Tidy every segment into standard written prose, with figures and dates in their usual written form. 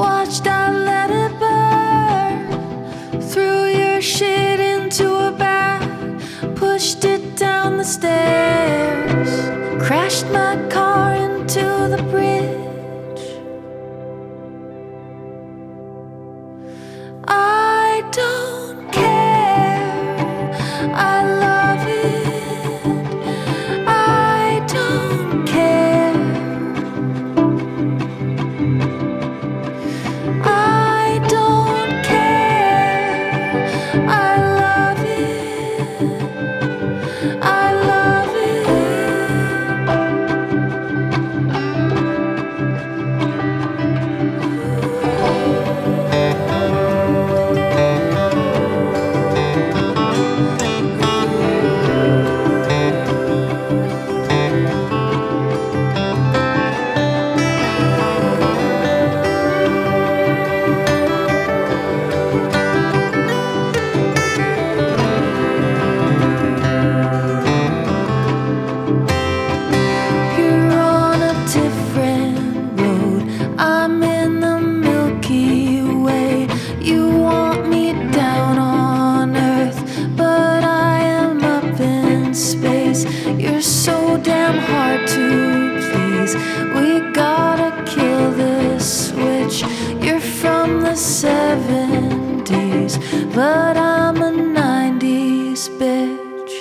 Watched I let it burn. Threw your shit into a bag, pushed it down the stairs, crashed my car into the bridge. I don't care, I love it. I don't care. I don't care, I love it. I love it. You're on a different road, I'm in the Milky Way. You want me down on Earth, but I am up in space. You're so damn hard to please. We gotta kill this switch. You're from the 70s, but I'm a 90s bitch.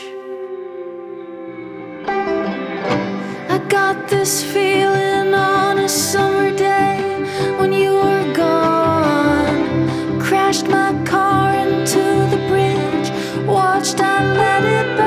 I got this feeling on a summer day when you were gone. Crashed my car into the bridge, watched I let it